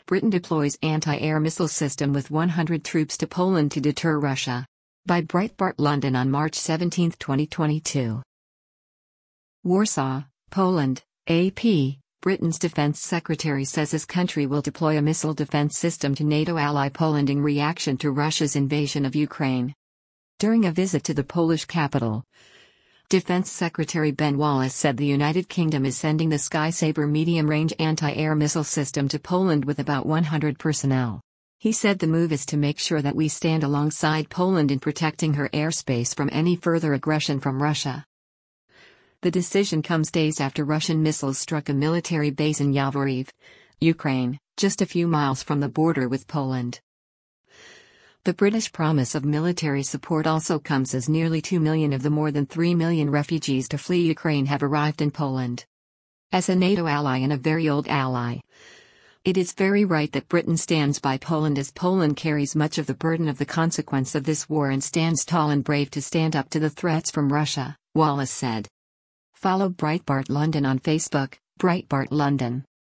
Britain deploys anti-air missile system with 100 troops to Poland to deter Russia. By Breitbart London on March 17, 2022. Warsaw, Poland, AP. Britain's defense secretary says his country will deploy a missile defense system to NATO ally Poland in reaction to Russia's invasion of Ukraine. During a visit to the Polish capital, Defense Secretary Ben Wallace said the United Kingdom is sending the Skysaber medium-range anti-air missile system to Poland with about 100 personnel. He said the move is to make sure that we stand alongside Poland in protecting her airspace from any further aggression from Russia. The decision comes days after Russian missiles struck a military base in Yavoriv, Ukraine, just a few miles from the border with Poland. The British promise of military support also comes as nearly 2 million of the more than 3 million refugees to flee Ukraine have arrived in Poland. As a NATO ally and a very old ally, it is very right that Britain stands by Poland as Poland carries much of the burden of the consequence of this war and stands tall and brave to stand up to the threats from Russia, Wallace said. Follow Breitbart London on Facebook, Breitbart London.